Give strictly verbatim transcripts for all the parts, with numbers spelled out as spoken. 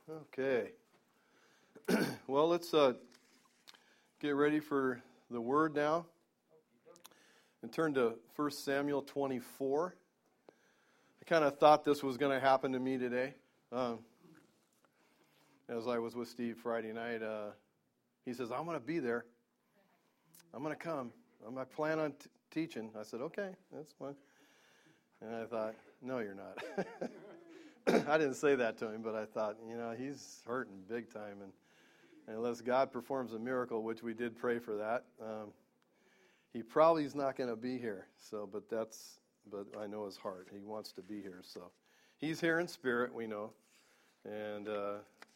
Okay. Well, let's uh, get ready for the word now. And turn to First Samuel twenty-four. I kind of thought this was going to happen to me today. Um, as I was with Steve Friday night, uh, he says, I'm going to be there. I'm going to come. I plan on t- teaching. I said, okay, that's fine. And I thought, no, you're not. I didn't say that to him, but I thought, you know, he's hurting big time. And, and unless God performs a miracle, which we did pray for that, um, he probably is not going to be here. So, but that's, but I know his heart. He wants to be here. So he's here in spirit, we know. And uh,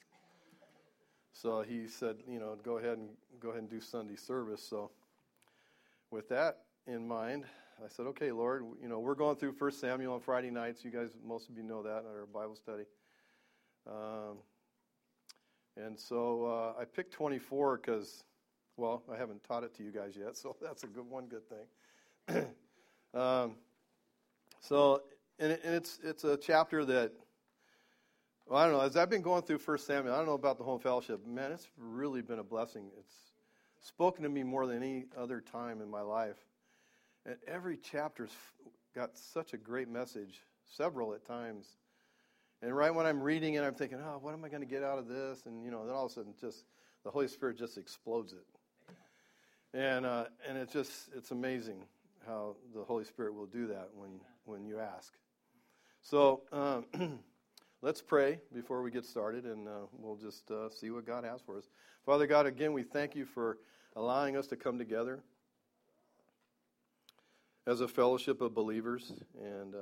so he said, you know, go ahead and go ahead and do Sunday service. So with that in mind, I said, okay, Lord, you know, we're going through First Samuel on Friday nights. You guys, most of you know that in our Bible study. Um, and so uh, I picked twenty-four because, well, I haven't taught it to you guys yet, so that's a good one good thing. um, so, and, it, and it's it's a chapter that, well, I don't know, as I've been going through First Samuel, I don't know about the home fellowship, man, it's really been a blessing. It's spoken to me more than any other time in my life. And every chapter's got such a great message, several at times. And right when I'm reading it, I'm thinking, oh, what am I going to get out of this? And, you know, then all of a sudden just the Holy Spirit just explodes it. And uh, and it's just, it's amazing how the Holy Spirit will do that when, when you ask. So um, let's pray before we get started, and uh, we'll just uh, see what God has for us. Father God, again, we thank you for allowing us to come together as a fellowship of believers. And uh,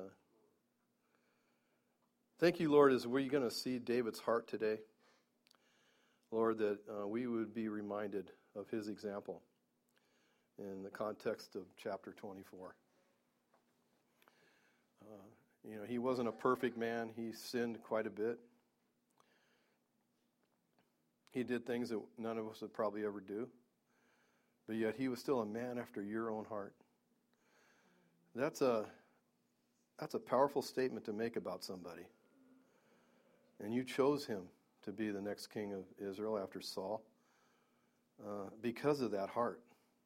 thank you, Lord, as we're going to see David's heart today. Lord, that uh, we would be reminded of his example in the context of chapter twenty-four. Uh, you know, he wasn't a perfect man. He sinned quite a bit. He did things that none of us would probably ever do. But yet he was still a man after your own heart. That's a that's a powerful statement to make about somebody. And you chose him to be the next king of Israel after Saul uh, because of that heart.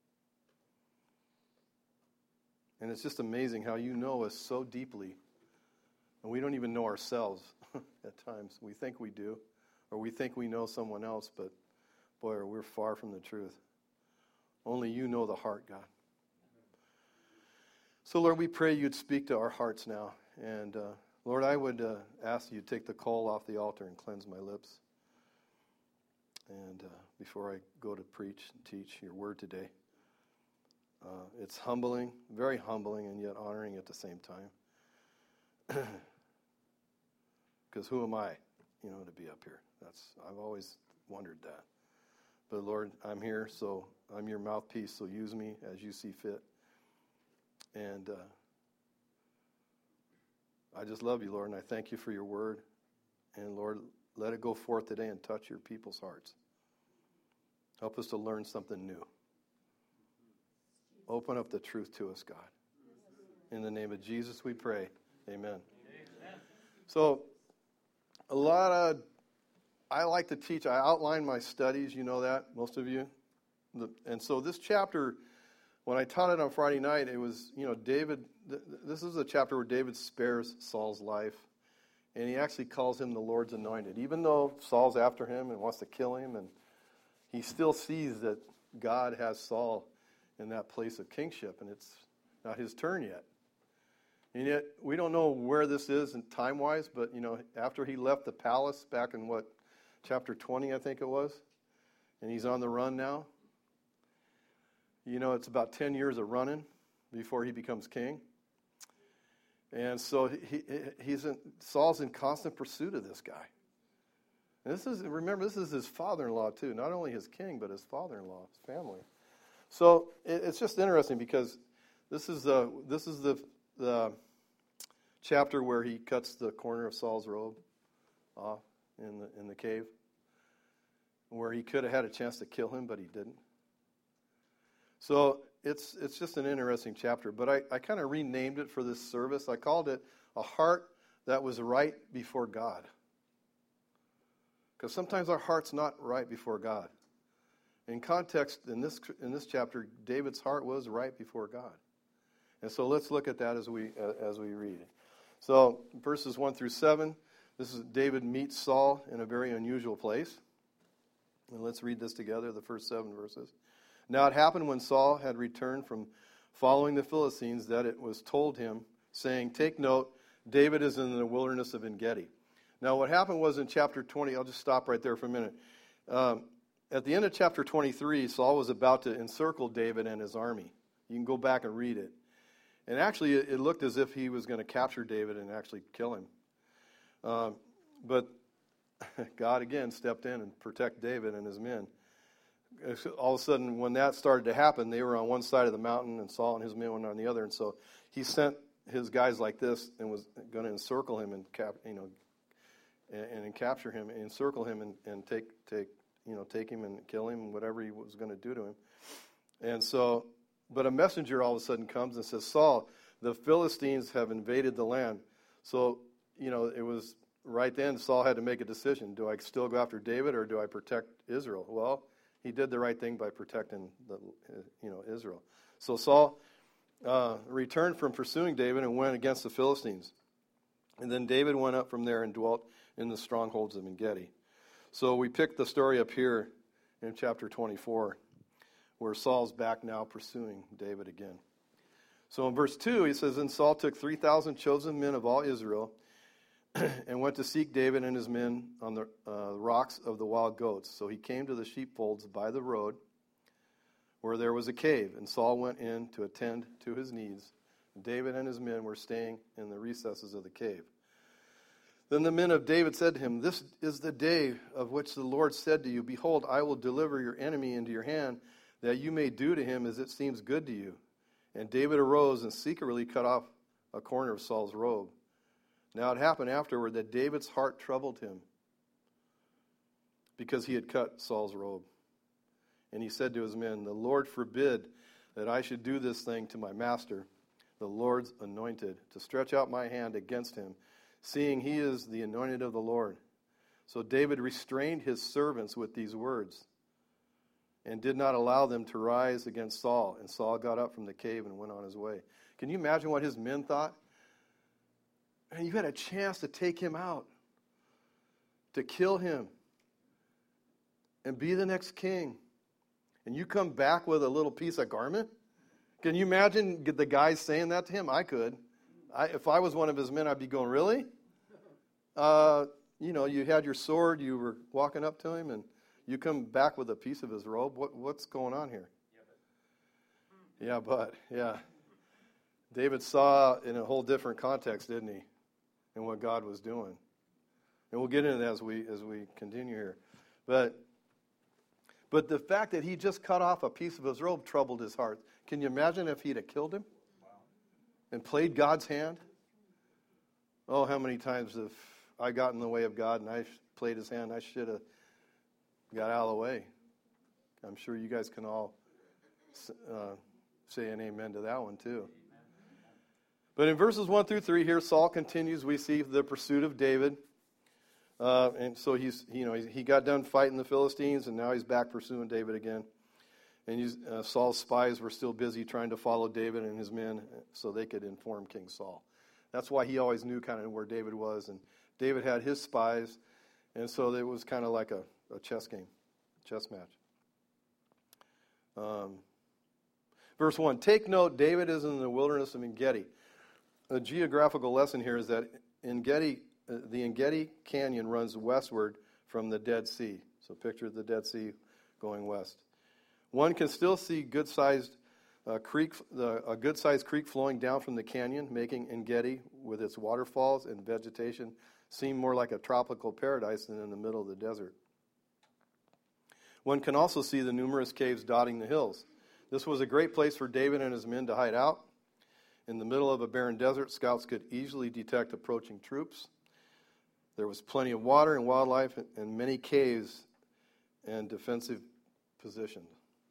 And it's just amazing how you know us so deeply, and we don't even know ourselves at times. We think we do, or we think we know someone else, but boy, we're far from the truth. Only you know the heart, God. So, Lord, we pray you'd speak to our hearts now. And, uh, Lord, I would uh, ask you to take the coal off the altar and cleanse my lips. And uh, before I go to preach and teach your word today, uh, it's humbling, very humbling, and yet honoring at the same time. Because who am I, you know, to be up here? That's I've always wondered that. But, Lord, I'm here, so I'm your mouthpiece, so use me as you see fit. And uh, I just love you, Lord, and I thank you for your word. And, Lord, let it go forth today and touch your people's hearts. Help us to learn something new. Open up the truth to us, God. In the name of Jesus we pray. Amen. Amen. So, a lot of, I like to teach. I outline my studies, you know that, most of you. And so this chapter, when I taught it on Friday night, it was, you know, David, th- this is a chapter where David spares Saul's life. And he actually calls him the Lord's anointed. Even though Saul's after him and wants to kill him, and he still sees that God has Saul in that place of kingship, and it's not his turn yet. And yet, we don't know where this is in time-wise, but, you know, after he left the palace back in, what, chapter twenty, I think it was, and he's on the run now. You know, it's about ten years of running before he becomes king. And so he, he's in, Saul's in constant pursuit of this guy. And this is, remember, this is his father-in-law too. Not only his king, but his father-in-law, his family. So it, it's just interesting because this is the this is the the chapter where he cuts the corner of Saul's robe off in the in the cave, where he could have had a chance to kill him, but he didn't. So it's it's just an interesting chapter, but I, I kind of renamed it for this service. I called it A Heart That Was Right Before God. Because sometimes our heart's not right before God. In context, in this in this chapter, David's heart was right before God. And so let's look at that as we uh, as we read. So verses one through seven, this is David meets Saul in a very unusual place. And let's read this together, the first seven verses. Now it happened when Saul had returned from following the Philistines that it was told him, saying, take note, David is in the wilderness of En-Gedi. Now what happened was in chapter twenty, I'll just stop right there for a minute. Um, At the end of chapter twenty-three, Saul was about to encircle David and his army. You can go back and read it. And actually, it looked as if he was going to capture David and actually kill him. Um, but God, again, stepped in and protected David and his men. All of a sudden, when that started to happen, they were on one side of the mountain, and Saul and his men were on the other. And so he sent his guys like this and was going to encircle him and cap, you know, and, and capture him, and encircle him and, and take take. you know, take him and kill him, whatever he was going to do to him. And so, but a messenger all of a sudden comes and says, Saul, the Philistines have invaded the land. So, you know, it was right then Saul had to make a decision. Do I still go after David or do I protect Israel? Well, he did the right thing by protecting, the, you know, Israel. So Saul uh, returned from pursuing David and went against the Philistines. And then David went up from there and dwelt in the strongholds of En-Gedi. So we picked the story up here in chapter twenty-four, where Saul's back now pursuing David again. So in verse two, he says, and Saul took three thousand chosen men of all Israel and went to seek David and his men on the uh, rocks of the wild goats. So he came to the sheepfolds by the road where there was a cave, and Saul went in to attend to his needs. David and his men were staying in the recesses of the cave. Then the men of David said to him, this is the day of which the Lord said to you, behold, I will deliver your enemy into your hand, that you may do to him as it seems good to you. And David arose and secretly cut off a corner of Saul's robe. Now it happened afterward that David's heart troubled him, because he had cut Saul's robe. And he said to his men, the Lord forbid that I should do this thing to my master, the Lord's anointed, to stretch out my hand against him, seeing he is the anointed of the Lord. So David restrained his servants with these words and did not allow them to rise against Saul. And Saul got up from the cave and went on his way. Can you imagine what his men thought? Man, you had a chance to take him out, to kill him, and be the next king. And you come back with a little piece of garment? Can you imagine the guys saying that to him? I could. I, if I was one of his men, I'd be going, really? Uh, you know, you had your sword, you were walking up to him, and you come back with a piece of his robe. What, what's going on here? Yeah, but, yeah. David saw in a whole different context, didn't he, in what God was doing. And we'll get into that as we as we continue here. But, but the fact that he just cut off a piece of his robe troubled his heart. Can you imagine if he'd have killed him? And played God's hand? Oh, how many times have I got in the way of God and I played his hand? I should have got out of the way. I'm sure you guys can all uh, say an amen to that one too. But in verses one through three here, Saul continues. We see the pursuit of David. Uh, and so he's, you know, he, he got done fighting the Philistines, and now he's back pursuing David again. And he's, uh, Saul's spies were still busy trying to follow David and his men so they could inform King Saul. That's why he always knew kind of where David was. And David had his spies, and so it was kind of like a, a chess game, chess match. Um, verse one, take note, David is in the wilderness of En-Gedi. A geographical lesson here is that En-Gedi, uh, the En-Gedi Canyon runs westward from the Dead Sea. So picture the Dead Sea going west. One can still see good-sized uh, creek, the, a good-sized creek flowing down from the canyon, making En-Gedi, with its waterfalls and vegetation, seem more like a tropical paradise than in the middle of the desert. One can also see the numerous caves dotting the hills. This was a great place for David and his men to hide out. In the middle of a barren desert, scouts could easily detect approaching troops. There was plenty of water and wildlife and many caves and defensive positions.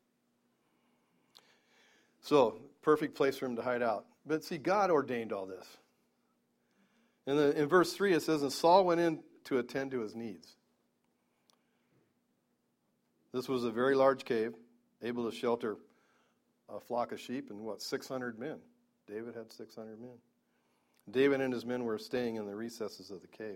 So, perfect place for him to hide out. But see, God ordained all this. And in verse three, it says, and Saul went in to attend to his needs. This was a very large cave, able to shelter a flock of sheep and, what, six hundred men. David had six hundred men. David and his men were staying in the recesses of the cave.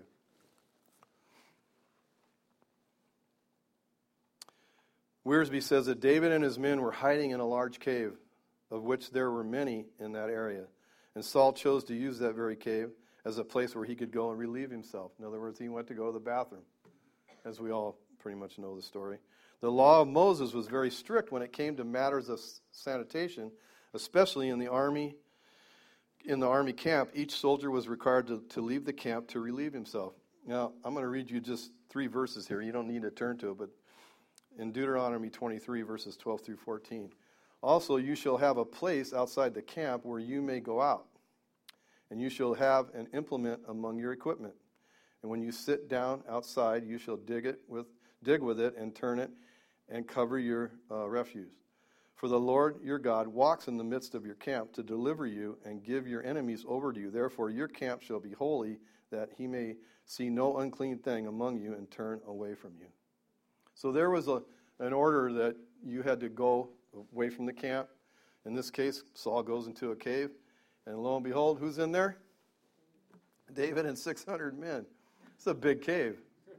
Wiersbe says that David and his men were hiding in a large cave, of which there were many in that area. And Saul chose to use that very cave as a place where he could go and relieve himself. In other words, he went to go to the bathroom, as we all pretty much know the story. The law of Moses was very strict when it came to matters of sanitation, especially in the army. In the army camp, each soldier was required to, to leave the camp to relieve himself. Now, I'm going to read you just three verses here. You don't need to turn to it, but in Deuteronomy twenty-three, verses twelve through fourteen. Also, you shall have a place outside the camp where you may go out, and you shall have an implement among your equipment. And when you sit down outside, you shall dig it with dig with it and turn it and cover your uh, refuse. For the Lord your God walks in the midst of your camp to deliver you and give your enemies over to you. Therefore your camp shall be holy, that he may see no unclean thing among you and turn away from you. So there was a, an order that you had to go away from the camp. In this case, Saul goes into a cave, and lo and behold, who's in there? David and six hundred men. It's a big cave.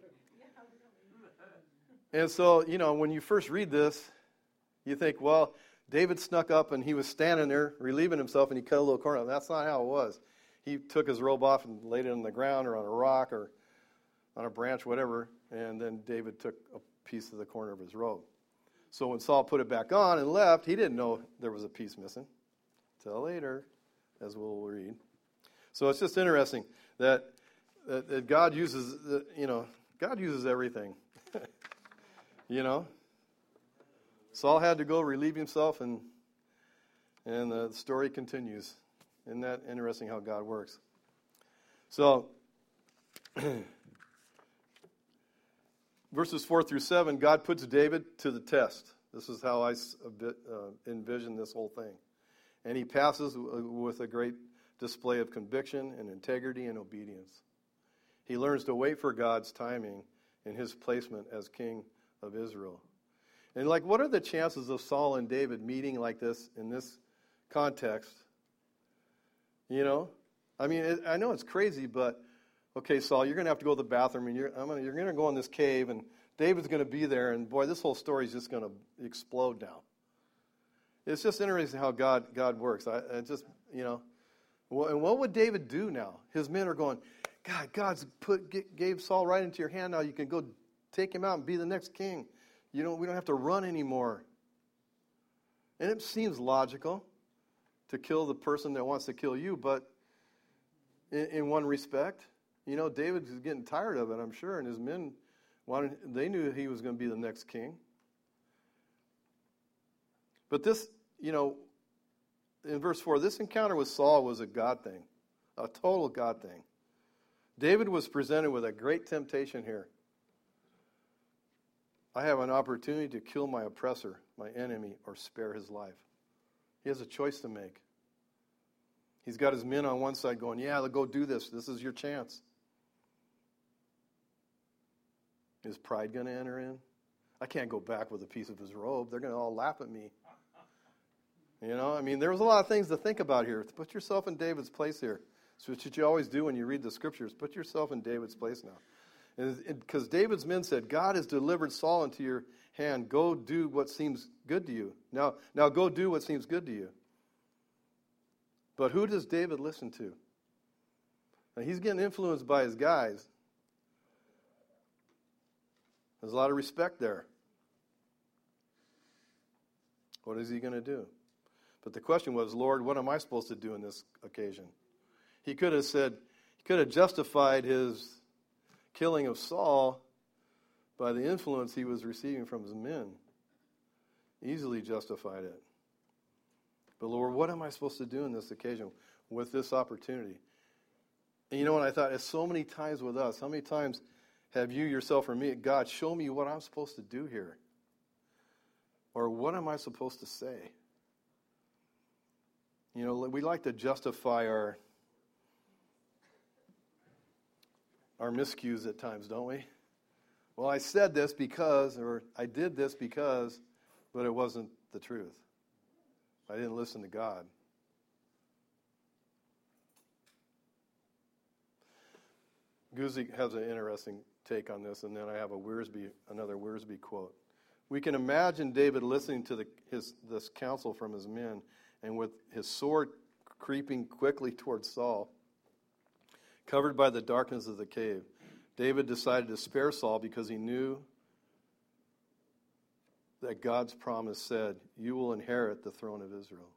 And so, you know, when you first read this, you think, well, David snuck up and he was standing there relieving himself and he cut a little corner. That's not how it was. He took his robe off and laid it on the ground or on a rock or on a branch, whatever, and then David took a piece of the corner of his robe. So when Saul put it back on and left, he didn't know there was a piece missing until later, as we'll read. So it's just interesting that, that, that God uses, you know, God uses everything. You know? Saul had to go relieve himself, and and the story continues. Isn't that interesting how God works? So, verses four through seven, God puts David to the test. This is how I a bit, uh, envision this whole thing. And he passes w- with a great display of conviction and integrity and obedience. He learns to wait for God's timing in his placement as king of Israel. And like, what are the chances of Saul and David meeting like this in this context? You know, I mean, it, I know it's crazy, but okay, Saul, you're going to have to go to the bathroom, and you're I'm gonna, you're going to go in this cave, and David's going to be there, and boy, this whole story is just going to explode now. It's just interesting how God God works. I, I just, you know, well, and what would David do now? His men are going, God, God's put gave Saul right into your hand. Now you can go take him out and be the next king. You don't, we don't have to run anymore. And it seems logical to kill the person that wants to kill you, but in, in one respect, you know, David was getting tired of it, I'm sure, and his men wanted, they knew he was going to be the next king. But this, you know, in verse four, this encounter with Saul was a God thing, a total God thing. David was presented with a great temptation here. I have an opportunity to kill my oppressor, my enemy, or spare his life. He has a choice to make. He's got his men on one side going, yeah, go do this. This is your chance. Is pride going to enter in? I can't go back with a piece of his robe. They're going to all laugh at me. You know, I mean, there was a lot of things to think about here. Put yourself in David's place here. It's what you always do when you read the scriptures. Put yourself in David's place now. Because David's men said, God has delivered Saul into your hand. Go do what seems good to you. Now, now go do what seems good to you. But who does David listen to? Now, he's getting influenced by his guys. There's a lot of respect there. What is he going to do? But the question was, Lord, what am I supposed to do in this occasion? He could have said, he could have justified his killing of Saul by the influence he was receiving from his men. Easily justified it. But Lord, what am I supposed to do in this occasion with this opportunity? And you know what I thought? It's so many times with us. How many times have you yourself or me, God, show me what I'm supposed to do here? Or what am I supposed to say? You know, we like to justify our our miscues at times, don't we? Well, I said this because, or I did this because, but it wasn't the truth. I didn't listen to God. Guzik has an interesting take on this, and then I have a Wiersbe, another Wiersbe quote. We can imagine David listening to the, his, this counsel from his men, and with his sword creeping quickly towards Saul, covered by the darkness of the cave, David decided to spare Saul because he knew that God's promise said, "You will inherit the throne of Israel."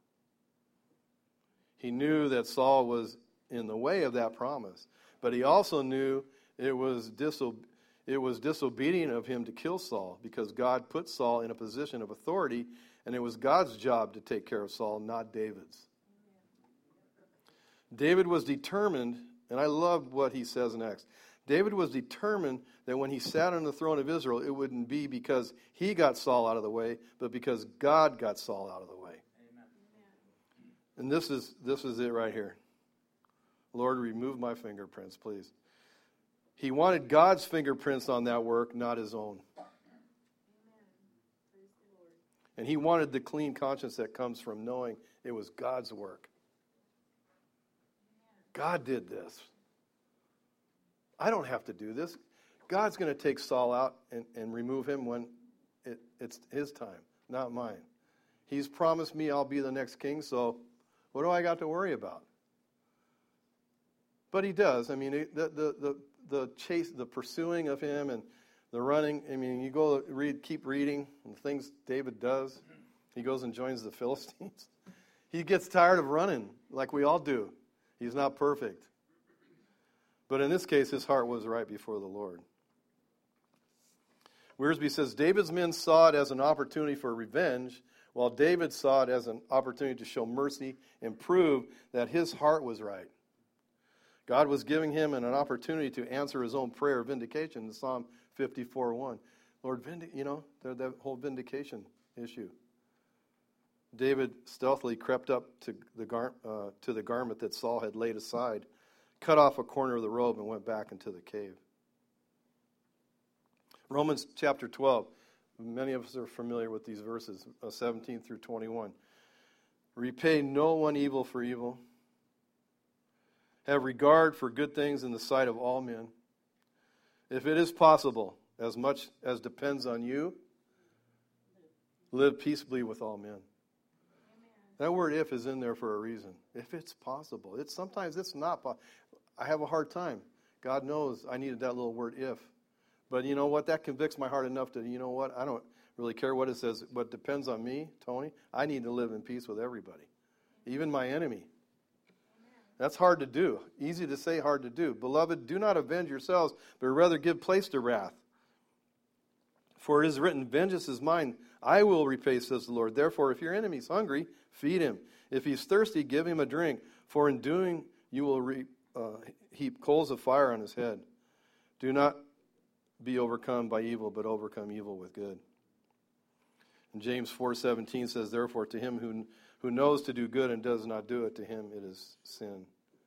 He knew that Saul was in the way of that promise, but he also knew it was disob- it was disobedient of him to kill Saul because God put Saul in a position of authority, and it was God's job to take care of Saul, not David's. David was determined, and I love what he says next. David was determined that when he sat on the throne of Israel, it wouldn't be because he got Saul out of the way, but because God got Saul out of the way. Amen. And this is this is it right here. Lord, remove my fingerprints, please. He wanted God's fingerprints on that work, not his own. And he wanted the clean conscience that comes from knowing it was God's work. God did this. I don't have to do this. God's going to take Saul out and, and remove him when it, it's his time, not mine. He's promised me I'll be the next king, so what do I got to worry about? But he does. I mean, the the the, the chase, the pursuing of him and the running. I mean, you go read, keep reading the things David does. He goes and joins the Philistines. He gets tired of running like we all do. He's not perfect. But in this case, his heart was right before the Lord. Wiersbe says, David's men saw it as an opportunity for revenge, while David saw it as an opportunity to show mercy and prove that his heart was right. God was giving him an opportunity to answer his own prayer of vindication in Psalm fifty-four one. Lord, vindic- you know, that whole vindication issue. David stealthily crept up to the, gar- uh, to the garment that Saul had laid aside, cut off a corner of the robe, and went back into the cave. Romans chapter twelve. Many of us are familiar with these verses, uh, seventeen through twenty-one. Repay no one evil for evil. Have regard for good things in the sight of all men. If it is possible, as much as depends on you, live peaceably with all men. Amen. That word "if" is in there for a reason. If it's possible. It's sometimes it's not possible. I have a hard time. God knows I needed that little word "if." But you know what? That convicts my heart enough to, you know what? I don't really care what it says. What depends on me, Tony, I need to live in peace with everybody, even my enemy. That's hard to do. Easy to say, hard to do. Beloved, do not avenge yourselves, but rather give place to wrath. For it is written, vengeance is mine, I will repay, says the Lord. Therefore, if your enemy is hungry, feed him. If he's thirsty, give him a drink. For in doing, you will re, uh, heap coals of fire on his head. Do not be overcome by evil, but overcome evil with good. And James four seventeen says, therefore, to him who who knows to do good and does not do it, to him it is sin. Amen.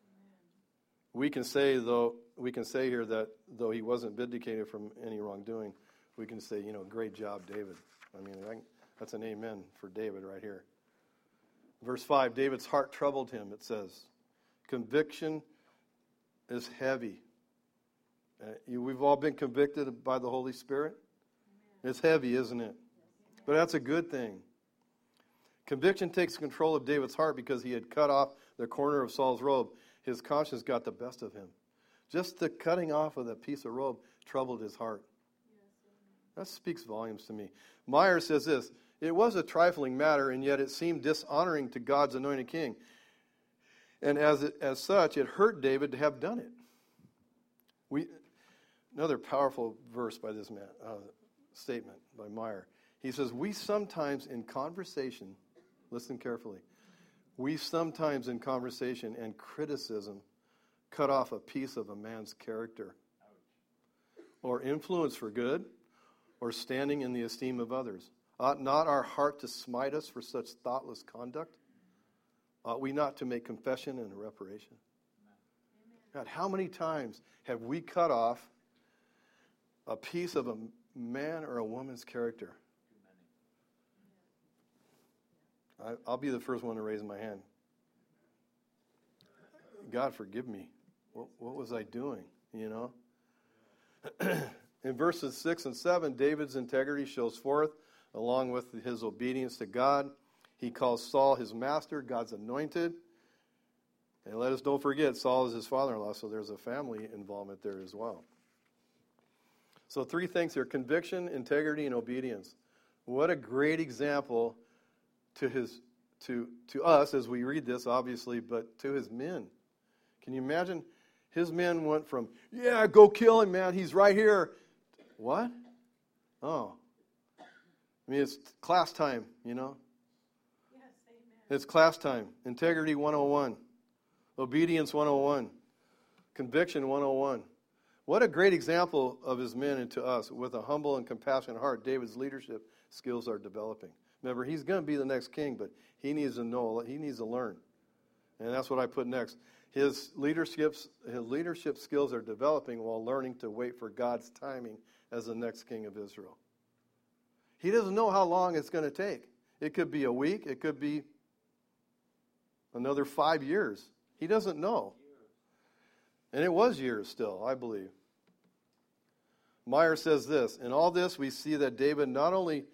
We can say, though, we can say here that though he wasn't vindicated from any wrongdoing, we can say, you know, great job, David. I mean, I, that's an amen for David right here. Verse five, David's heart troubled him, it says. Conviction is heavy. Uh, you, we've all been convicted by the Holy Spirit. Amen. It's heavy, isn't it? Yes. But that's a good thing. Conviction takes control of David's heart because he had cut off the corner of Saul's robe. His conscience got the best of him. Just the cutting off of that piece of robe troubled his heart. That speaks volumes to me. Meyer says this, it was a trifling matter, and yet it seemed dishonoring to God's anointed king. And as it, as such, it hurt David to have done it. We, another powerful verse by this man, uh, statement by Meyer. He says, we sometimes in conversation, listen carefully, we sometimes in conversation and criticism cut off a piece of a man's character or influence for good or standing in the esteem of others. Ought not our heart to smite us for such thoughtless conduct? Ought we not to make confession and reparation? God, how many times have we cut off a piece of a man or a woman's character? I, I'll be the first one to raise my hand. God, forgive me. What, what was I doing? You know? In verses six and seven, David's integrity shows forth along with his obedience to God. He calls Saul his master, God's anointed. And let us don't forget, Saul is his father-in-law, so there's a family involvement there as well. So three things here: conviction, integrity, and obedience. What a great example to his to to us as we read this, obviously, but to his men. Can you imagine? His men went from, yeah, go kill him, man, he's right here. What? Oh. I mean, it's class time, you know? Yes, amen. It's class time. Integrity one oh one. Obedience one oh one. Conviction one oh one. What a great example of his men and to us. With a humble and compassionate heart, David's leadership skills are developing. Remember, he's going to be the next king, but he needs to know, he needs to learn. And that's what I put next. His leadership, his leadership skills are developing while learning to wait for God's timing as the next king of Israel. He doesn't know how long it's going to take. It could be a week. It could be another five years. He doesn't know. And it was years still, I believe. Meyer says this, in all this we see that David not only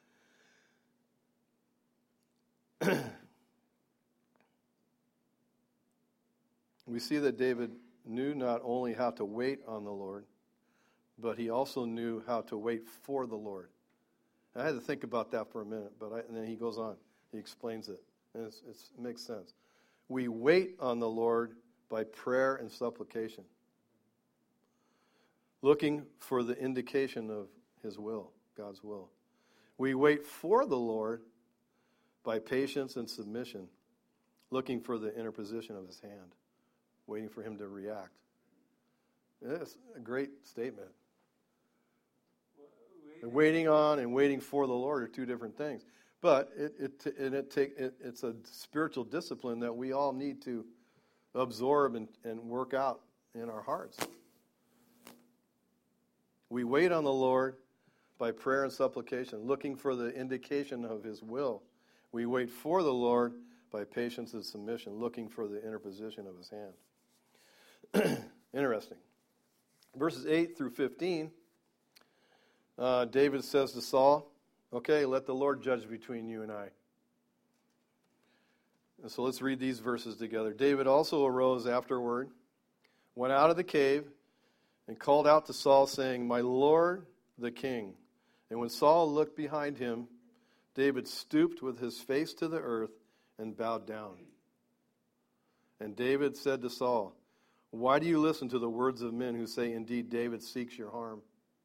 we see that David knew not only how to wait on the Lord, but he also knew how to wait for the Lord. I had to think about that for a minute, but I, and then he goes on. He explains it, and it's, it's, it makes sense. We wait on the Lord by prayer and supplication, looking for the indication of his will, God's will. We wait for the Lord by patience and submission, looking for the interposition of his hand, waiting for him to react. It's a great statement. And waiting on and waiting for the Lord are two different things. But it, it, it, it take, it, it's a spiritual discipline that we all need to absorb and, and work out in our hearts. We wait on the Lord by prayer and supplication, looking for the indication of his will. We wait for the Lord by patience and submission, looking for the interposition of his hand. Interesting. Verses eight through fifteen, uh, David says to Saul, okay, let the Lord judge between you and I. And so let's read these verses together. David also arose afterward, went out of the cave, and called out to Saul, saying, my Lord the king. And when Saul looked behind him, David stooped with his face to the earth and bowed down. And David said to Saul, why do you listen to the words of men who say, indeed, David seeks your harm?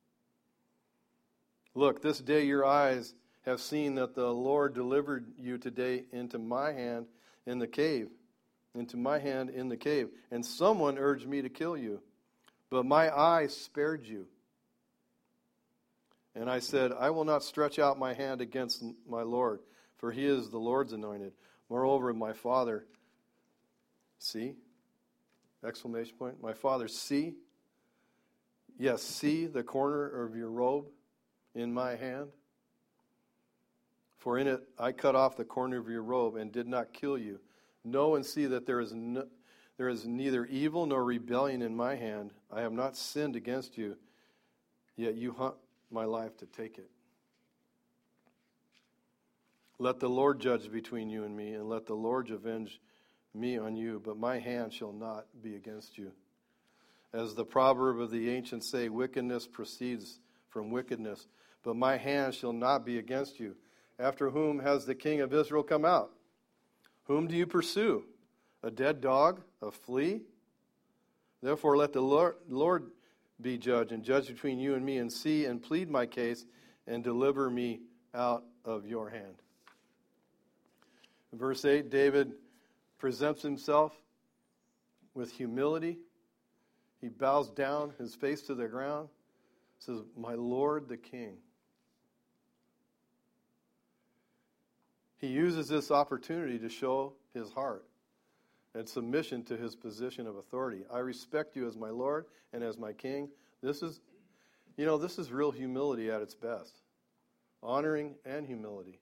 Look, this day your eyes have seen that the Lord delivered you today into my hand in the cave, into my hand in the cave. And someone urged me to kill you, but my eye spared you. And I said, I will not stretch out my hand against my Lord, for he is the Lord's anointed. Moreover, my father, see? Exclamation point. My father, see? Yes, see the corner of your robe in my hand? For in it I cut off the corner of your robe and did not kill you. Know and see that there is no, there is neither evil nor rebellion in my hand. I have not sinned against you, yet you hunt my life to take it. Let the Lord judge between you and me, and let the Lord avenge me on you, but my hand shall not be against you. As the proverb of the ancients say, wickedness proceeds from wickedness, but my hand shall not be against you. After whom has the king of Israel come out? Whom do you pursue? A dead dog? A flea? Therefore let the Lord, Lord be judge, and judge between you and me, and see and plead my case, and deliver me out of your hand. In verse eight, David presents himself with humility. He bows down, his face to the ground, says, my Lord the king. He uses this opportunity to show his heart and submission to his position of authority. I respect you as my Lord and as my king. This is, You know, this is real humility at its best. Honoring and humility.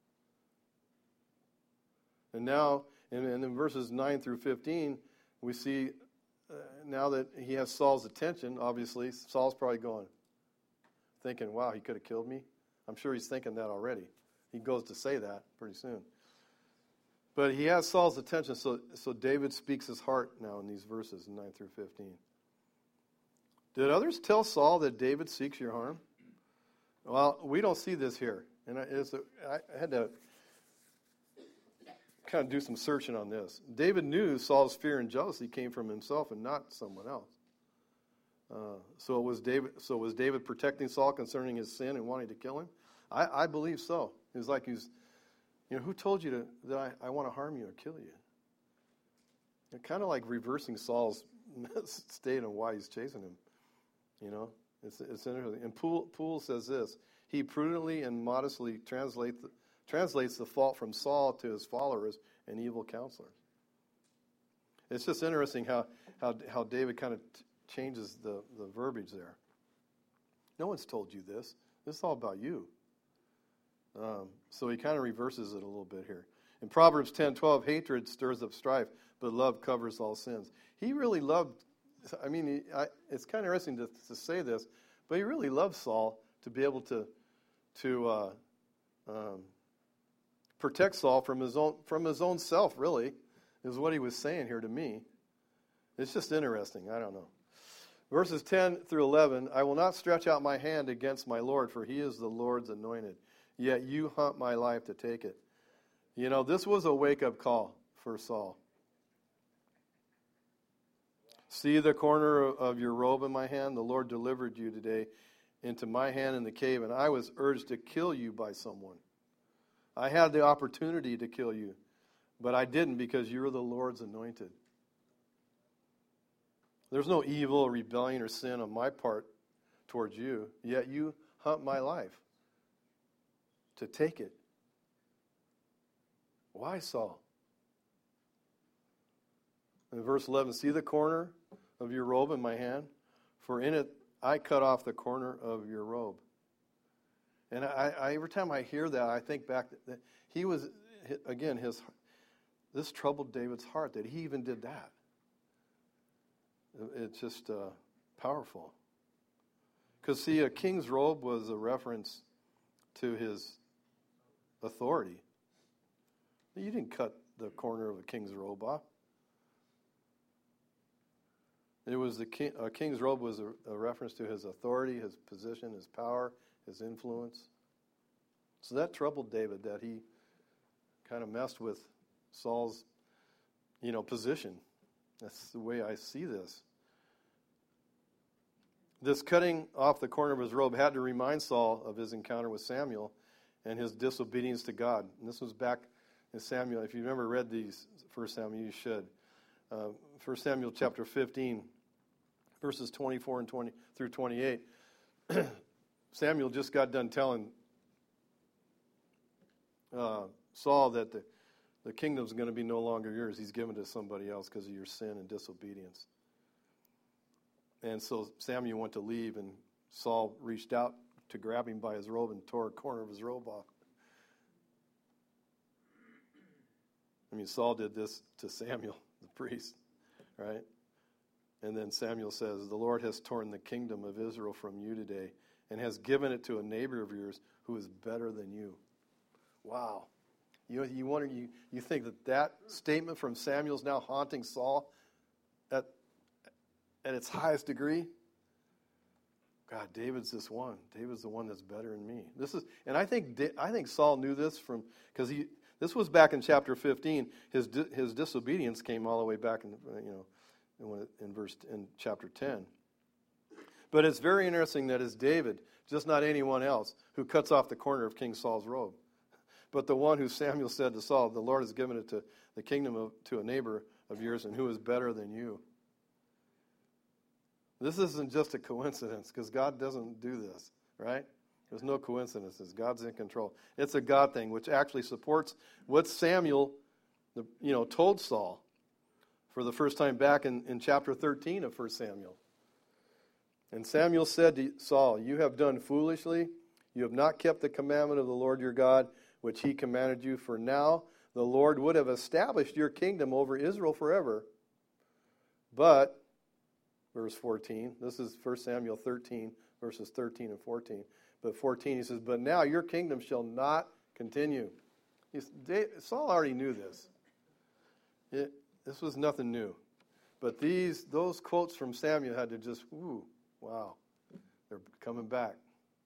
And now, in, in verses nine through fifteen, we see uh, now that he has Saul's attention, obviously, Saul's probably going, thinking, wow, he could have killed me. I'm sure he's thinking that already. He goes to say that pretty soon. But he has Saul's attention, so, so David speaks his heart now in these verses, nine through fifteen. Did others tell Saul that David seeks your harm? Well, we don't see this here. And I, it's a, I had to kind of do some searching on this. David knew Saul's fear and jealousy came from himself and not someone else. Uh, so was David. So was David protecting Saul concerning his sin and wanting to kill him? I, I believe so. It was like he was, you know, who told you to, that I, I want to harm you or kill you? And kind of like reversing Saul's state and why he's chasing him. You know, it's it's interesting. And Poole, Poole says this: he prudently and modestly translate the, translates the fault from Saul to his followers and evil counselors. It's just interesting how how how David kind of t- changes the, the verbiage there. No one's told you this. This is all about you. Um, so he kind of reverses it a little bit here. In Proverbs ten twelve, hatred stirs up strife, but love covers all sins. He really loved, I mean, he, I, it's kind of interesting to, to say this, but he really loved Saul to be able to to uh, um, protect Saul from his own from his own self, really, is what he was saying here to me. It's just interesting. I don't know. Verses ten through eleven, I will not stretch out my hand against my Lord, for he is the Lord's anointed. Yet you hunt my life to take it. You know, this was a wake-up call for Saul. See the corner of your robe in my hand? The Lord delivered you today into my hand in the cave, and I was urged to kill you by someone. I had the opportunity to kill you, but I didn't because you were the Lord's anointed. There's no evil or rebellion or sin on my part towards you, yet you hunt my life to take it. Why, Saul? In verse eleven, see the corner of your robe in my hand? For in it I cut off the corner of your robe. And I, I, every time I hear that, I think back that he was, again, his this troubled David's heart that he even did that. It's just uh, powerful. Because, see, a king's robe was a reference to his authority. You didn't cut the corner of a king's robe off. It was the king, a king's robe was a, a reference to his authority, his position, his power, his influence. So that troubled David, that he kind of messed with Saul's, you know, position. That's the way I see this. This cutting off the corner of his robe had to remind Saul of his encounter with Samuel and his disobedience to God. And this was back in Samuel. If you've never read these, First Samuel, you should. Uh, First Samuel chapter fifteen, verses twenty-four and twenty through twenty-eight. Samuel just got done telling uh, Saul that the, the kingdom's going to be no longer yours. He's given to somebody else because of your sin and disobedience. And so Samuel went to leave, and Saul reached out to grab him by his robe and tore a corner of his robe off. I mean, Saul did this to Samuel, the priest, right? And then Samuel says, the Lord has torn the kingdom of Israel from you today and has given it to a neighbor of yours who is better than you. Wow. You you wonder, you, you think that that statement from Samuel's now haunting Saul at at its highest degree? God, David's this one. David's the one that's better than me. This is, and I think I think Saul knew this from because he. This was back in chapter fifteen. His his disobedience came all the way back in you know in, in verse in chapter ten. But it's very interesting that it's David, just not anyone else, who cuts off the corner of King Saul's robe, but the one who Samuel said to Saul, "The Lord has given it to the kingdom of, to a neighbor of yours, and who is better than you." This isn't just a coincidence, because God doesn't do this, right? There's no coincidences. God's in control. It's a God thing, which actually supports what Samuel, you know, told Saul for the first time back in, in chapter thirteen of First Samuel. And Samuel said to Saul, you have done foolishly. You have not kept the commandment of the Lord your God, which he commanded you. For now the Lord would have established your kingdom over Israel forever. But, verse fourteen, this is First Samuel thirteen, verses thirteen and fourteen. But fourteen, he says, but now your kingdom shall not continue. He's, Saul already knew this. It, this was nothing new. But these, those quotes from Samuel had to just, ooh, wow, they're coming back.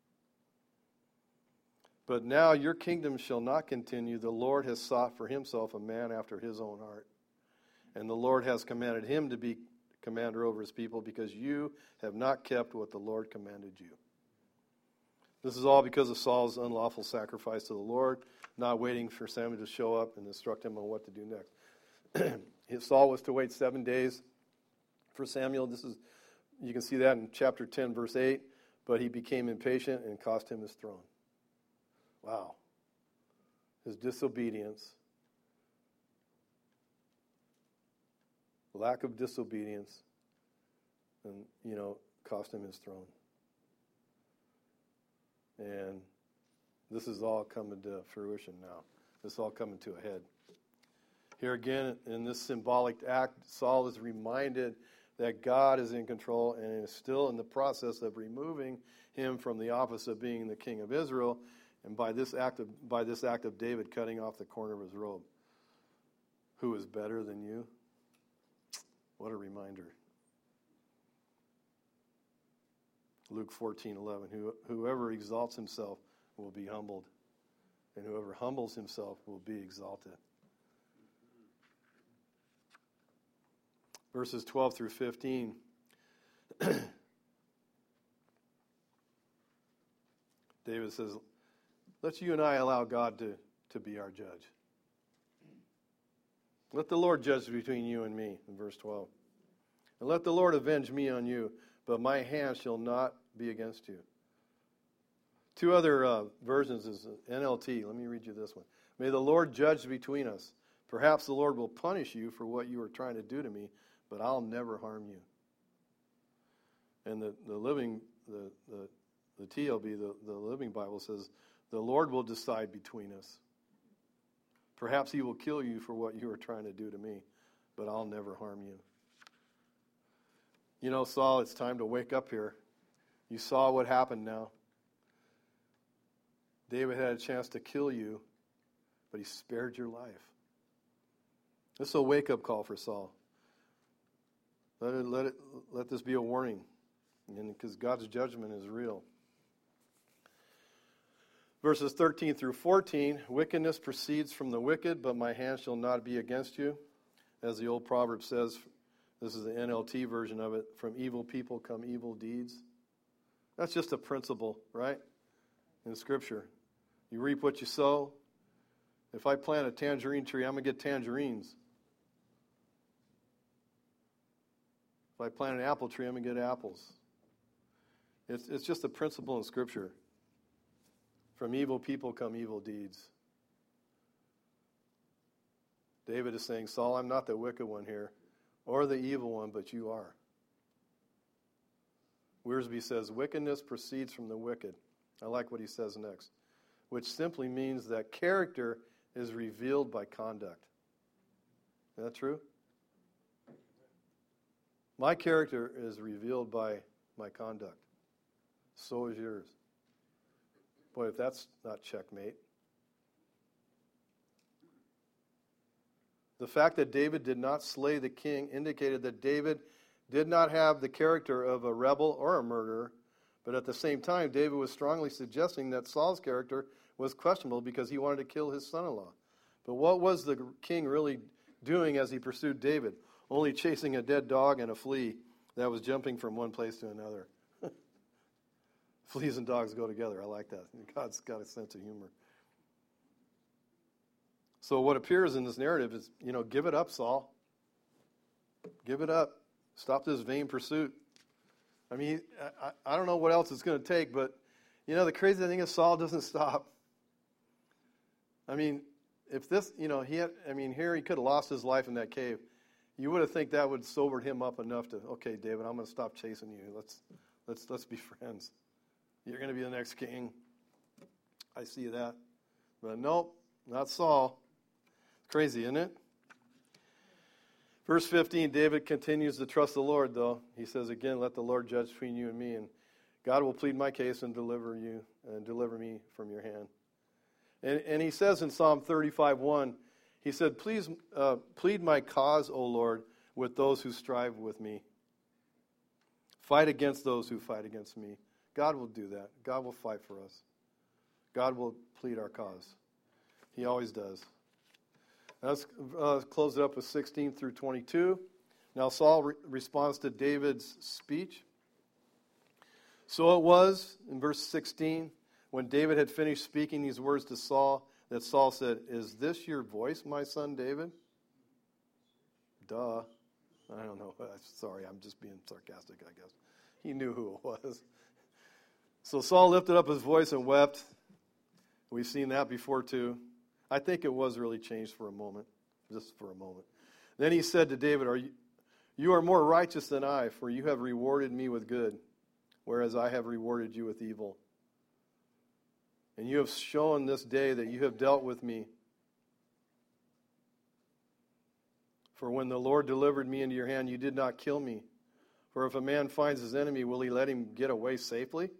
But now your kingdom shall not continue. The Lord has sought for himself a man after his own heart. And the Lord has commanded him to be commander over his people because you have not kept what the Lord commanded you. This is all because of Saul's unlawful sacrifice to the Lord, not waiting for Samuel to show up and instruct him on what to do next. Saul was to wait seven days for Samuel. This is, you can see that in chapter ten, verse eight. But he became impatient and cost him his throne. Wow. His disobedience, lack of disobedience, and, you know, cost him his throne. And this is all coming to fruition now. This is all coming to a head. Here again, in this symbolic act, Saul is reminded that God is in control and is still in the process of removing him from the office of being the king of Israel, and by this act of, by this act of David cutting off the corner of his robe. Who is better than you? What a reminder. Luke fourteen eleven. Who, whoever exalts himself will be humbled, and whoever humbles himself will be exalted. Verses twelve through fifteen. David says, let's you and I allow God to, to be our judge. Let the Lord judge between you and me, in verse twelve. And let the Lord avenge me on you, but my hand shall not be against you. Two other uh, versions is N L T. Let me read you this one. May the Lord judge between us. Perhaps the Lord will punish you for what you are trying to do to me, but I'll never harm you. And the, the living, the, the, the T L B, the, the Living Bible says, the Lord will decide between us. Perhaps he will kill you for what you are trying to do to me, but I'll never harm you. You know, Saul, it's time to wake up here. You saw what happened now. David had a chance to kill you, but he spared your life. This is a wake-up call for Saul. Let it, let it, let this be a warning, because God's judgment is real. Verses thirteen through fourteen, wickedness proceeds from the wicked, but my hand shall not be against you. As the old proverb says, this is the N L T version of it, from evil people come evil deeds. That's just a principle, right? In Scripture. You reap what you sow. If I plant a tangerine tree, I'm going to get tangerines. If I plant an apple tree, I'm going to get apples. It's, it's just a principle in Scripture. From evil people come evil deeds. David is saying, Saul, I'm not the wicked one here, or the evil one, but you are. Wiersbe says, wickedness proceeds from the wicked. I like what he says next, which simply means that character is revealed by conduct. Is that true? My character is revealed by my conduct. So is yours. Boy, if that's not checkmate. The fact that David did not slay the king indicated that David did not have the character of a rebel or a murderer, but at the same time, David was strongly suggesting that Saul's character was questionable because he wanted to kill his son-in-law. But what was the king really doing as he pursued David? Only chasing a dead dog and a flea that was jumping from one place to another. Fleas and dogs go together. I like that. God's got a sense of humor. So what appears in this narrative is, you know, give it up, Saul. Give it up. Stop this vain pursuit. I mean, I, I don't know what else it's going to take, but, you know, the crazy thing is Saul doesn't stop. I mean, if this, you know, he had, I mean, here he could have lost his life in that cave. You would have think that would sobered him up enough to, okay, David, I'm going to stop chasing you. Let's Let's let's be friends. You're going to be the next king. I see that. But nope, not Saul. Crazy, isn't it? Verse fifteen, David continues to trust the Lord, though. He says again, let the Lord judge between you and me, and God will plead my case and deliver you and deliver me from your hand. And, and he says in Psalm thirty-five one, he said, Please uh, plead my cause, O Lord, with those who strive with me. Fight against those who fight against me. God will do that. God will fight for us. God will plead our cause. He always does. Now let's uh, close it up with sixteen through twenty-two. Now Saul re- responds to David's speech. So it was, in verse sixteen, when David had finished speaking these words to Saul, that Saul said, Is this your voice, my son David? Duh. I don't know. Sorry, I'm just being sarcastic, I guess. He knew who it was. So Saul lifted up his voice and wept. We've seen that before too. I think it was really changed for a moment, just for a moment. Then he said to David, Are you, you are more righteous than I, for you have rewarded me with good, whereas I have rewarded you with evil. And you have shown this day that you have dealt with me. For when the Lord delivered me into your hand, you did not kill me. For if a man finds his enemy, will he let him get away safely?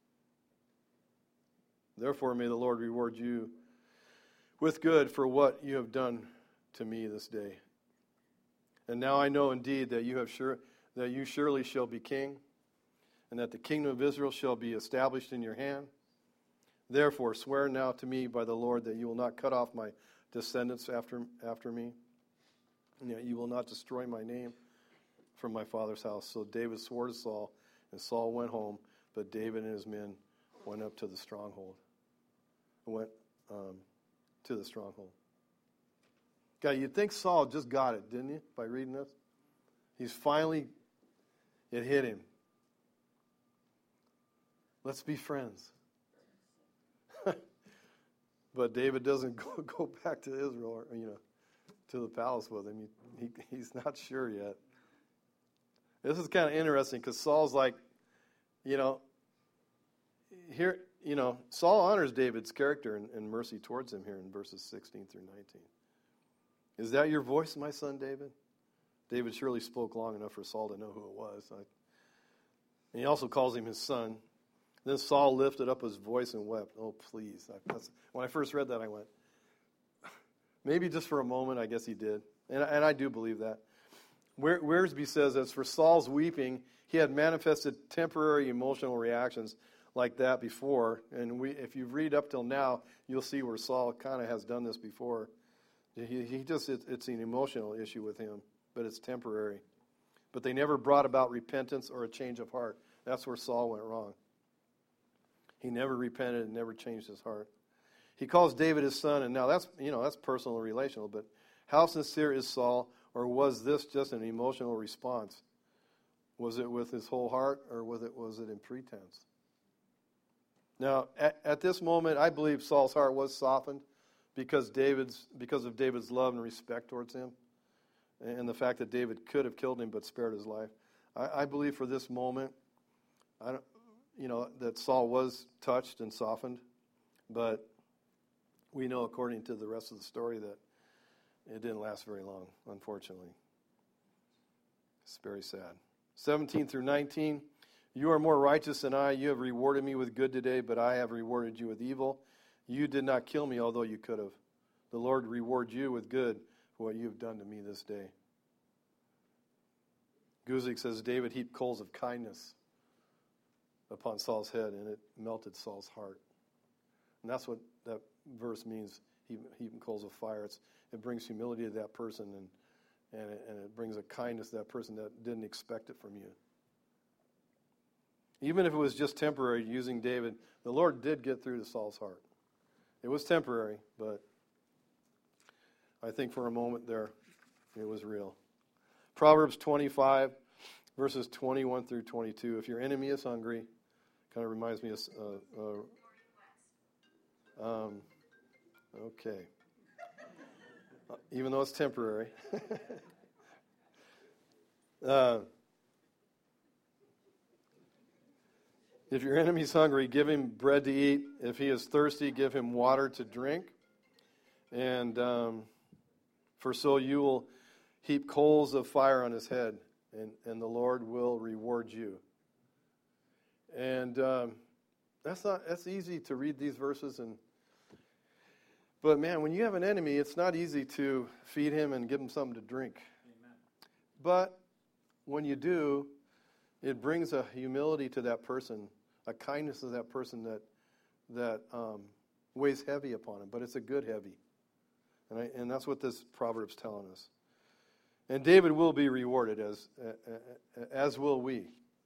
Therefore may the Lord reward you with good for what you have done to me this day. And now I know indeed that you have sure that you surely shall be king, and that the kingdom of Israel shall be established in your hand. Therefore swear now to me by the Lord that you will not cut off my descendants after after me, and that you will not destroy my name from my father's house. So David swore to Saul, and Saul went home, but David and his men went up to the stronghold. Went um, to the stronghold. God, you'd think Saul just got it, didn't you, by reading this? He's finally, it hit him. Let's be friends. But David doesn't go, go back to Israel, or, you know, to the palace with him. He, he, he's not sure yet. This is kind of interesting because Saul's like, you know, here, you know, Saul honors David's character and, and mercy towards him here in verses sixteen through nineteen. Is that your voice, my son David? David surely spoke long enough for Saul to know who it was. I, and he also calls him his son. Then Saul lifted up his voice and wept. Oh, please. I, that's, when I first read that, I went, maybe just for a moment, I guess he did. And, and I do believe that. Where, Wearsby says, as for Saul's weeping, he had manifested temporary emotional reactions like that before. And we, if you read up till now, you'll see where Saul kind of has done this before. He, he just it, it's an emotional issue with him, but it's temporary. But they never brought about repentance or a change of heart. That's where Saul went wrong. He never repented and never changed his heart. He calls David his son, and now that's, you know, that's personal and relational, but how sincere is Saul, or was this just an emotional response? Was it with his whole heart, or was it was it in pretense? Now, at, at this moment, I believe Saul's heart was softened because David's because of David's love and respect towards him, and the fact that David could have killed him but spared his life. I, I believe for this moment, I don't, you know, that Saul was touched and softened, but we know, according to the rest of the story, that it didn't last very long, unfortunately. It's very sad. seventeen through nineteen, you are more righteous than I. You have rewarded me with good today, but I have rewarded you with evil. You did not kill me, although you could have. The Lord reward you with good for what you have done to me this day. Guzik says, David heaped coals of kindness upon Saul's head, and it melted Saul's heart. And that's what that verse means, heaping coals of fire. It's, it brings humility to that person, and, and, it, and it brings a kindness to that person that didn't expect it from you. Even if it was just temporary, using David, the Lord did get through to Saul's heart. It was temporary, but I think for a moment there, it was real. Proverbs twenty-five, verses twenty-one through twenty-two. If your enemy is hungry, kind of reminds me of, uh, uh, um, okay. Uh, even though it's temporary. uh, If your enemy's hungry, give him bread to eat. If he is thirsty, give him water to drink. And um, for so you will heap coals of fire on his head, and, and the Lord will reward you. And um, that's not that's easy to read these verses, and but man, when you have an enemy, it's not easy to feed him and give him something to drink. Amen. But when you do, it brings a humility to that person, a kindness to that person that that um, weighs heavy upon him. But it's a good heavy, and I, and that's what this Proverb's telling us. And David will be rewarded, as as will we.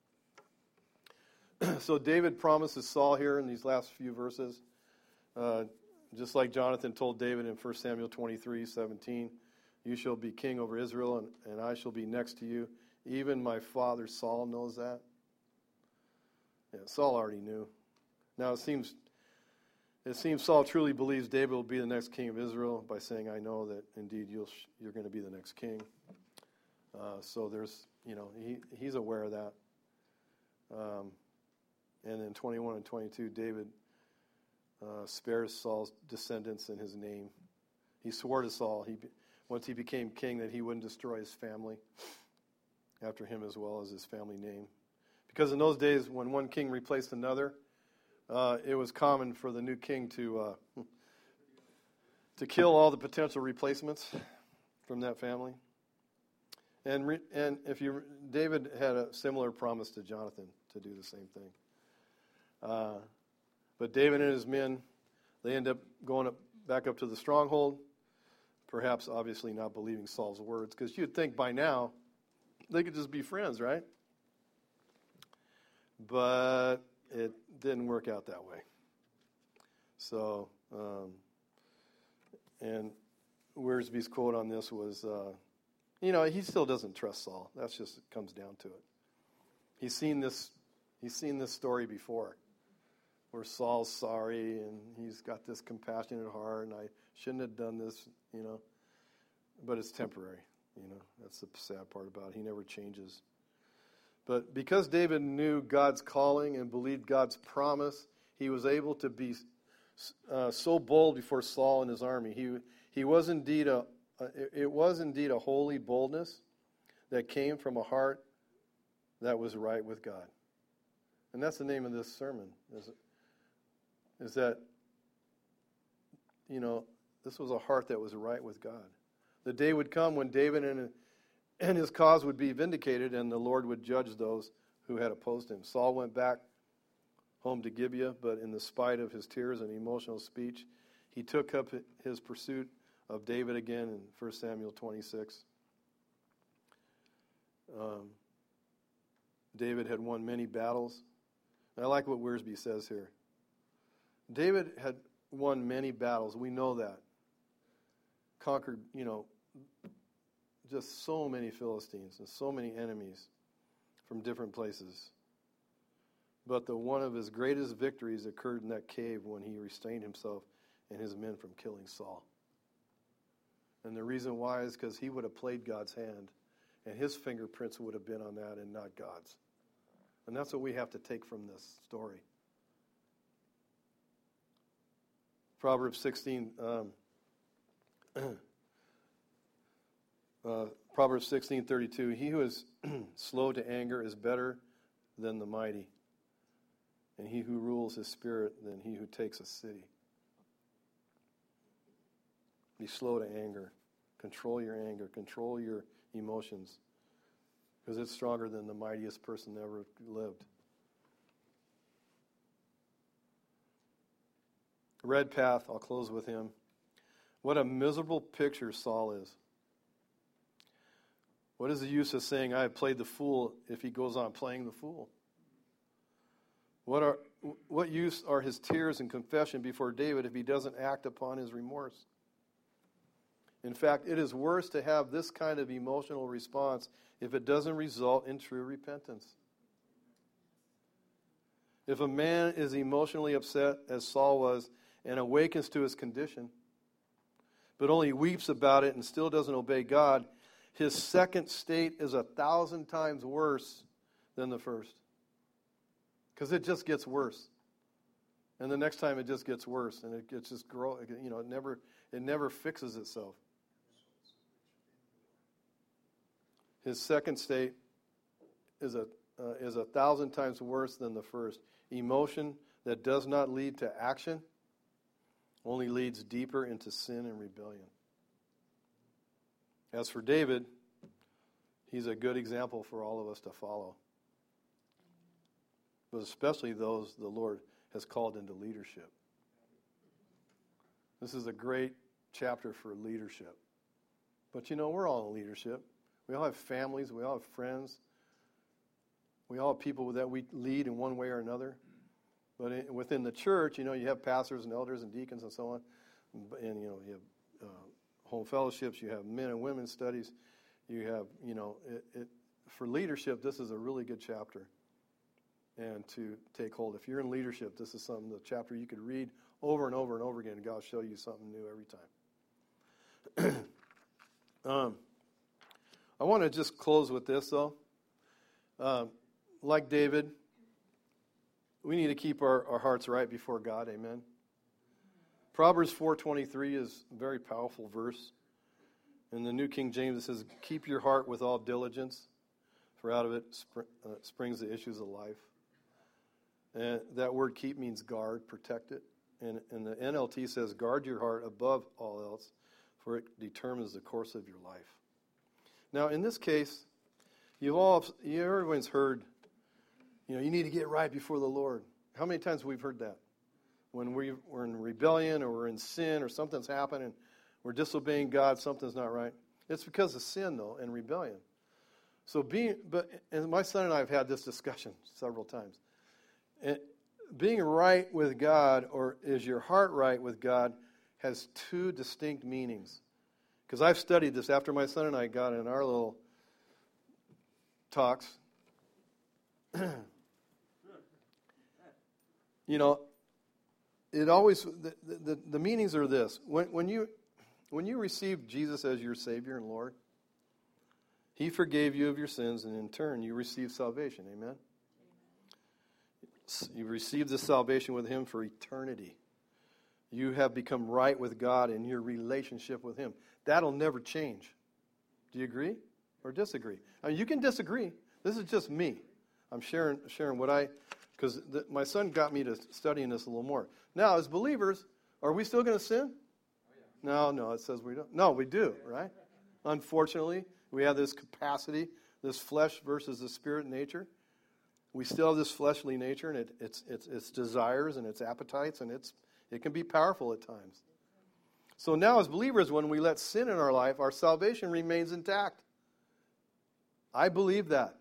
So David promises Saul here in these last few verses, uh, just like Jonathan told David in First Samuel twenty-three seventeen, you shall be king over Israel, and, and I shall be next to you. Even my father Saul knows that. Yeah, Saul already knew. Now it seems it seems Saul truly believes David will be the next king of Israel by saying, I know that indeed you'll, you're going to be the next king. Uh, so there's, you know, he, he's aware of that. Um, and in twenty-one and twenty-two, David uh, spares Saul's descendants in his name. He swore to Saul, he, once he became king, that he wouldn't destroy his family after him as well as his family name. Because in those days, when one king replaced another, uh, it was common for the new king to uh, to kill all the potential replacements from that family. And re, and if you David had a similar promise to Jonathan to do the same thing. Uh, but David and his men, they end up going up back up to the stronghold, perhaps obviously not believing Saul's words, because you'd think by now they could just be friends, right? But it didn't work out that way. So, um, and Wiersbe's quote on this was, uh, you know, he still doesn't trust Saul. That's just, it comes down to it. He's seen this, he's seen this story before, where Saul's sorry and he's got this compassionate heart, and I shouldn't have done this, you know. But it's temporary, you know. That's the sad part about it. He never changes. But because David knew God's calling and believed God's promise, he was able to be uh, so bold before Saul and his army. He he was indeed a uh, it was indeed a holy boldness that came from a heart that was right with God. And that's the name of this sermon. Is is that you know this was a heart that was right with God. The day would come when David and And his cause would be vindicated, and the Lord would judge those who had opposed him. Saul went back home to Gibeah, but in the spite of his tears and emotional speech, he took up his pursuit of David again in First Samuel twenty-six. Um, David had won many battles. And I like what Wiersbe says here. David had won many battles. We know that. Conquered, you know, just so many Philistines and so many enemies from different places. But the one of his greatest victories occurred in that cave when he restrained himself and his men from killing Saul. And the reason why is because he would have played God's hand, and his fingerprints would have been on that and not God's. And that's what we have to take from this story. Proverbs sixteen, um, uh, Proverbs sixteen thirty-two. He who is slow to anger is better than the mighty, and he who rules his spirit than he who takes a city. Be slow to anger. Control your anger. Control your emotions, because it's stronger than the mightiest person that ever lived. Redpath, I'll close with him. What a miserable picture Saul is. What is the use of saying, I have played the fool, if he goes on playing the fool? What are what use are his tears and confession before David if he doesn't act upon his remorse? In fact, it is worse to have this kind of emotional response if it doesn't result in true repentance. If a man is emotionally upset, as Saul was, and awakens to his condition, but only weeps about it and still doesn't obey God, his second state is a thousand times worse than the first. Because it just gets worse. And the next time it just gets worse, and it gets just grow. You know, it never it never fixes itself. His second state is a uh, is a thousand times worse than the first. Emotion that does not lead to action only leads deeper into sin and rebellion. As for David, he's a good example for all of us to follow, but especially those the Lord has called into leadership. This is a great chapter for leadership. But you know, we're all in leadership. We all have families. We all have friends. We all have people that we lead in one way or another. But in, within the church, you know, you have pastors and elders and deacons and so on. And, you know, you have uh, home fellowships. You have men and women's studies. You have, you know, it, it, for leadership, this is a really good chapter. And to take hold. If you're in leadership, this is something, the chapter you could read over and over and over again, and God will show you something new every time. um, I want to just close with this, though. Um, like David, we need to keep our, our hearts right before God, amen? Proverbs four twenty-three is a very powerful verse. In the New King James, it says, keep your heart with all diligence, for out of it spr- uh, springs the issues of life. And that word keep means guard, protect it. And, and the N L T says, guard your heart above all else, for it determines the course of your life. Now, in this case, you've all, you, everyone's heard, you know, you need to get right before the Lord. How many times we've heard that? When we, we're in rebellion or we're in sin or something's happened and we're disobeying God, something's not right. It's because of sin, though, and rebellion. So being, but, and my son and I have had this discussion several times. And being right with God, or is your heart right with God, has two distinct meanings. Because I've studied this after my son and I got in our little talks. You know, it always, the, the, the meanings are this. When, when you when you received Jesus as your Savior and Lord, He forgave you of your sins, and in turn you received salvation. Amen? You received this salvation with Him for eternity. You have become right with God in your relationship with Him. That'll never change. Do you agree or disagree? I mean, you can disagree. This is just me. I'm sharing sharing what I, because my son got me to studying this a little more. Now, as believers, are we still going to sin? No, no, it says we don't. No, we do, right? Unfortunately, we have this capacity, this flesh versus the spirit nature. We still have this fleshly nature, and it, it's, it's, its desires and its appetites, and it's it can be powerful at times. So now as believers, when we let sin in our life, our salvation remains intact. I believe that.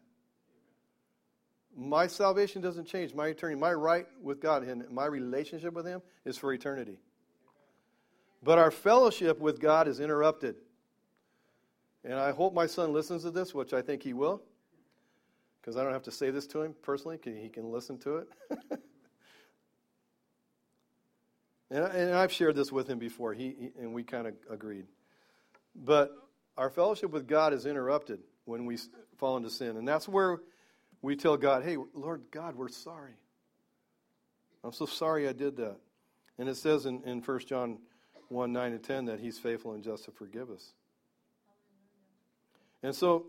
My salvation doesn't change. My eternity, my right with God and my relationship with Him is for eternity. But our fellowship with God is interrupted. And I hope my son listens to this, which I think he will. Because I don't have to say this to him personally. He can listen to it. and, and I've shared this with him before, he, he and we kind of agreed. But our fellowship with God is interrupted when we fall into sin. And that's where we tell God, hey, Lord God, we're sorry. I'm so sorry I did that. And it says in, in First John one, nine and ten that He's faithful and just to forgive us. And so,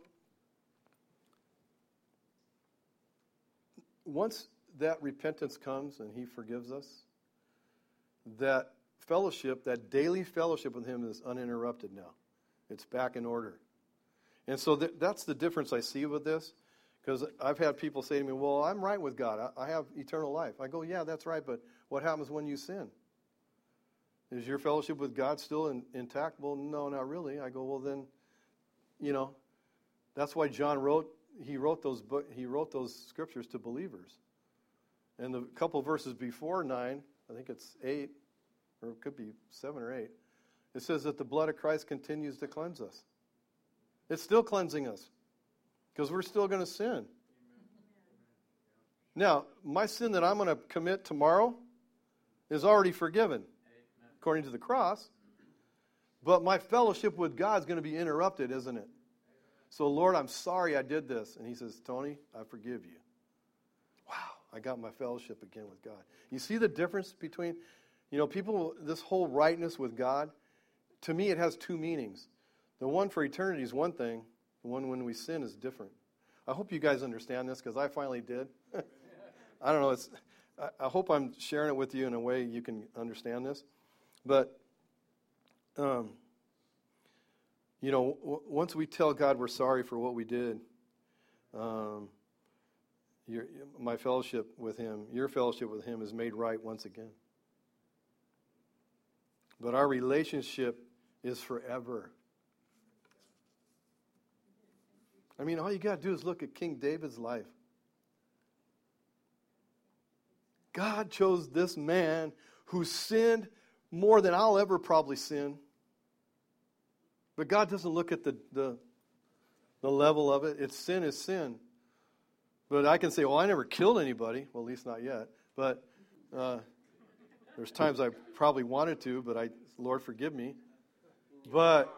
once that repentance comes and He forgives us, that fellowship, that daily fellowship with Him is uninterrupted now. It's back in order. And so th- that's the difference I see with this. Because I've had people say to me, well, I'm right with God. I, I have eternal life. I go, yeah, that's right, but what happens when you sin? Is your fellowship with God still in, intact? Well, no, not really. I go, well, then, you know, that's why John wrote, he wrote those book, he wrote those scriptures to believers. And the couple verses before nine, I think it's eight, or it could be seven or eight, it says that the blood of Christ continues to cleanse us. It's still cleansing us. Because we're still going to sin. Now, my sin that I'm going to commit tomorrow is already forgiven, according to the cross. But my fellowship with God is going to be interrupted, isn't it? So, Lord, I'm sorry I did this. And He says, Tony, I forgive you. Wow, I got my fellowship again with God. You see the difference between, you know, people, this whole rightness with God, to me it has two meanings. The one for eternity is one thing. The one when we sin is different. I hope you guys understand this because I finally did. I don't know. It's. I, I hope I'm sharing it with you in a way you can understand this. But, um, you know, w- once we tell God we're sorry for what we did, um, your, my fellowship with Him, your fellowship with Him is made right once again. But our relationship is forever. I mean, all you got to do is look at King David's life. God chose this man who sinned more than I'll ever probably sin. But God doesn't look at the, the, the level of it. It's sin is sin. But I can say, well, I never killed anybody. Well, at least not yet. But uh, there's times I probably wanted to, but I, Lord, forgive me. But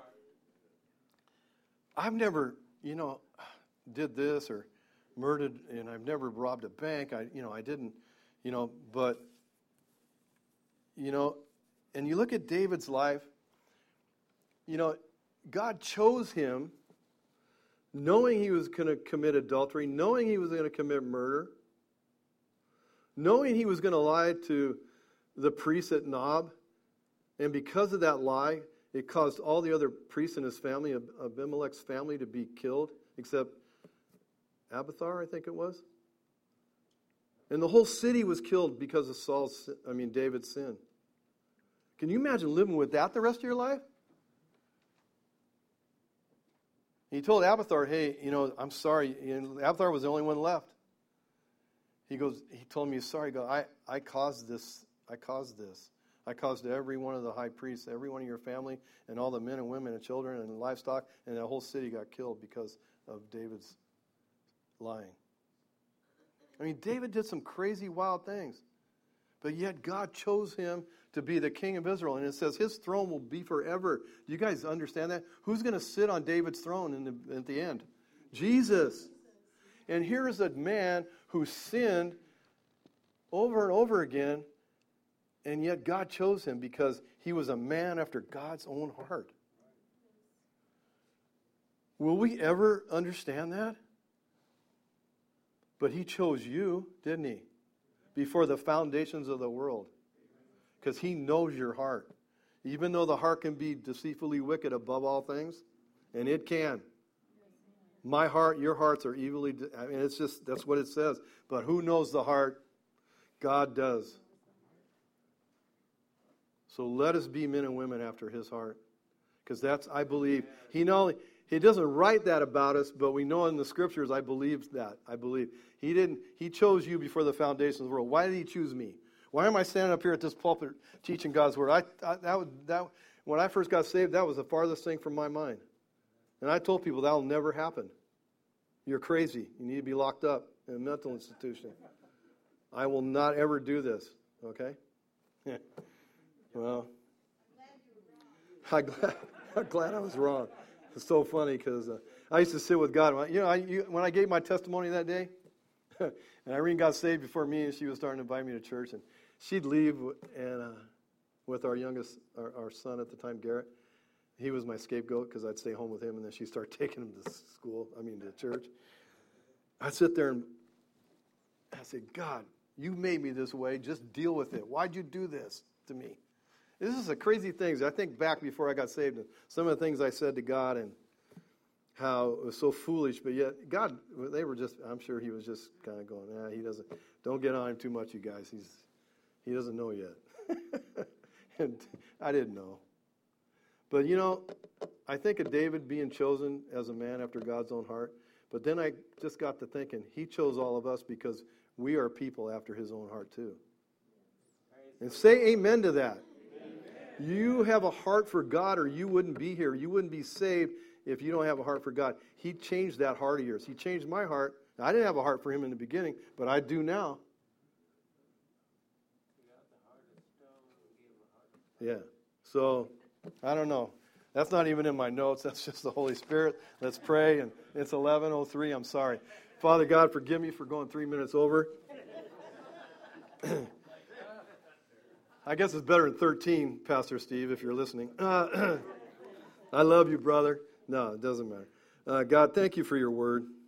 I've never, you know, did this or murdered, and I've never robbed a bank. I, you know, I didn't, you know, but, you know, and you look at David's life, you know, God chose him knowing he was going to commit adultery, knowing he was going to commit murder, knowing he was going to lie to the priests at Nob, and because of that lie, it caused all the other priests in his family, Abimelech's family, to be killed, except Abiathar, I think it was. And the whole city was killed because of Saul's, I mean, David's sin. Can you imagine living with that the rest of your life? He told Abiathar, hey, you know, I'm sorry. And Abiathar was the only one left. He goes, he told me, sorry, God, I, I caused this. I caused this. I caused every one of the high priests, every one of your family, and all the men and women and children and livestock, and the whole city got killed because of David's lying. I mean, David did some crazy, wild things. But yet God chose him to be the king of Israel. And it says his throne will be forever. Do you guys understand that? Who's going to sit on David's throne in the, at the end? Jesus. And here's a man who sinned over and over again, and yet God chose him because he was a man after God's own heart. Will we ever understand that? But he chose you, didn't he? Before the foundations of the world. Because he knows your heart. Even though the heart can be deceitfully wicked above all things, and it can. My heart, your hearts are evilly, I mean, it's just, that's what it says. But who knows the heart? God does. So let us be men and women after his heart. Because that's, I believe, he not only, he doesn't write that about us, but we know in the scriptures, I believe that. I believe. He didn't, he chose you before the foundations of the world. Why did he choose me? Why am I standing up here at this pulpit teaching God's word? I, I that was, that when I first got saved, that was the farthest thing from my mind. And I told people that will never happen. You're crazy. You need to be locked up in a mental institution. I will not ever do this. Okay? Yeah. Well, I'm glad, I'm glad I was wrong. It's so funny because uh, I used to sit with God. You know, I, you, when I gave my testimony that day, and Irene got saved before me, and she was starting to invite me to church, and she'd leave and uh, with our youngest, our, our son at the time, Garrett. He was my scapegoat because I'd stay home with him, and then she'd start taking him to school, I mean to church. I'd sit there and I said, God, you made me this way. Just deal with it. Why'd you do this to me? This is the crazy things. I think back before I got saved, and some of the things I said to God and how it was so foolish, but yet God, they were just, I'm sure he was just kind of going, yeah, he doesn't, don't get on him too much, you guys. He's, he doesn't know yet. And I didn't know. But, you know, I think of David being chosen as a man after God's own heart. But then I just got to thinking, he chose all of us because we are people after his own heart too. And say amen to that. Amen. You have a heart for God or you wouldn't be here. You wouldn't be saved if you don't have a heart for God. He changed that heart of yours. He changed my heart. I didn't have a heart for him in the beginning, but I do now. Yeah. So, I don't know. That's not even in my notes. That's just the Holy Spirit. Let's pray. And it's eleven oh three. I'm sorry. Father God, forgive me for going three minutes over. I guess it's better than thirteen, Pastor Steve, if you're listening. Uh, I love you, brother. No, it doesn't matter. Uh, God, thank you for your word.